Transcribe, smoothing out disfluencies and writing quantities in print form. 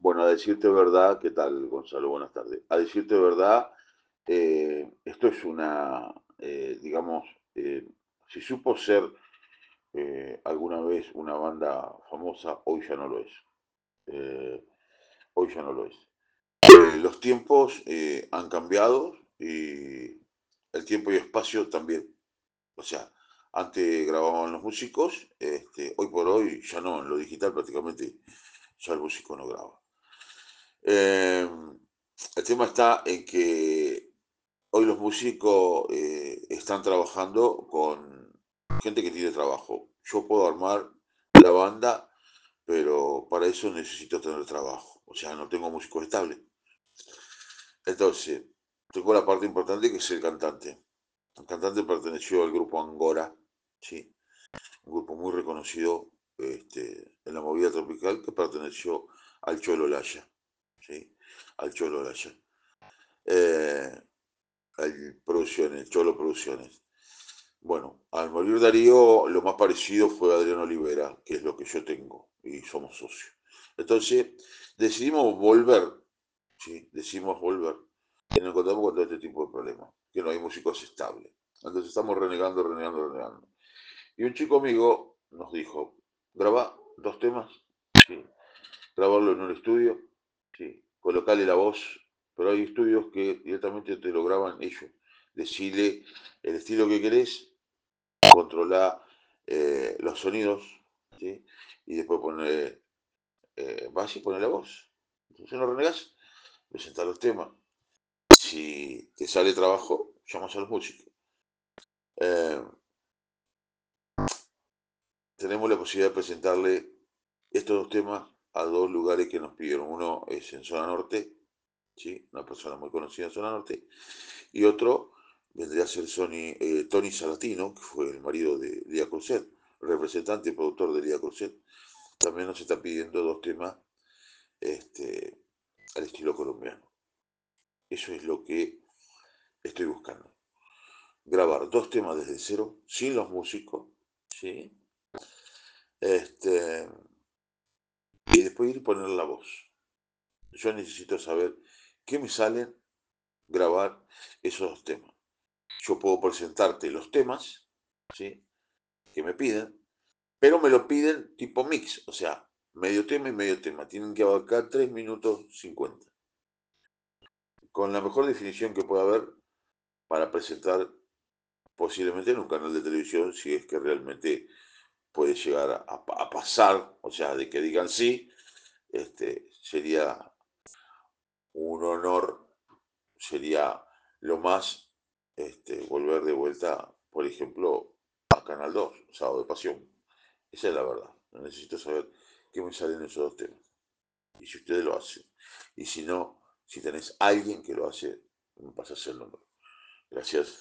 Bueno, a decirte verdad, ¿qué tal, Gonzalo? Buenas tardes. A decirte verdad, esto es digamos, si supo ser alguna vez una banda famosa, hoy ya no lo es. Eh, Hoy ya no lo es. Los tiempos han cambiado y el tiempo y espacio también. O sea, antes grababan los músicos, hoy por hoy ya no, en lo digital prácticamente ya el músico no graba. Eh, el tema está en que hoy los músicos están trabajando con gente que tiene trabajo. Yo puedo armar la banda, pero para eso necesito tener trabajo. O sea, no tengo músicos estables. Entonces, tengo la parte importante que es el cantante. El cantante perteneció al grupo Angora, ¿sí? Un grupo muy reconocido en la movida tropical que perteneció al Cholo Laya, ¿sí? Al Cholo Laya. Eh, Producciones, Cholo Producciones. Bueno, al morir Darío, lo más parecido fue Adrián Olivera, que es lo que yo tengo, y somos socios. Entonces, decidimos volver, ¿sí? Decidimos volver, y nos encontramos con todo este tipo de problemas, que no hay músicos estables. Entonces estamos renegando. Y un chico amigo nos dijo, graba 2 temas, ¿sí? Grabarlo en un estudio, ¿sí? Colocarle la voz, pero hay estudios que directamente te lo graban ellos. Decirle el estilo que querés, controlar los sonidos, ¿sí? Y después poner, vas y poner la voz. Entonces no renegás, presentás los temas. Si te sale trabajo, llamas a los músicos. Eh, Tenemos la posibilidad de presentarle estos 2 temas a 2 lugares que nos pidieron. Uno es en Zona Norte, ¿sí? Una persona muy conocida en Zona Norte, y otro vendría a ser Tony Salatino, que fue el marido de Lía Corset, representante y productor de Lía Corset. También nos está pidiendo 2 temas este, al estilo colombiano. Eso es lo que estoy buscando. Grabar 2 temas desde cero, sin los músicos, ¿sí? Este, y después ir y poner la voz. Yo necesito saber qué me salen grabar esos 2 temas. Yo puedo presentarte los temas, ¿sí? Que me piden, pero me lo piden tipo mix, o sea, medio tema y medio tema. Tienen que abarcar 3 minutos 50. Con la mejor definición que pueda haber para presentar posiblemente en un canal de televisión, si es que realmente puede llegar a pasar, o sea, de que digan sí, sería un honor, sería lo más volver de vuelta, por ejemplo, a Canal 2, Sábado de Pasión. Esa es la verdad. Necesito saber qué me salen esos 2 temas. Y si ustedes lo hacen. Y si no, si tenés alguien que lo hace, me pasas el número. Gracias.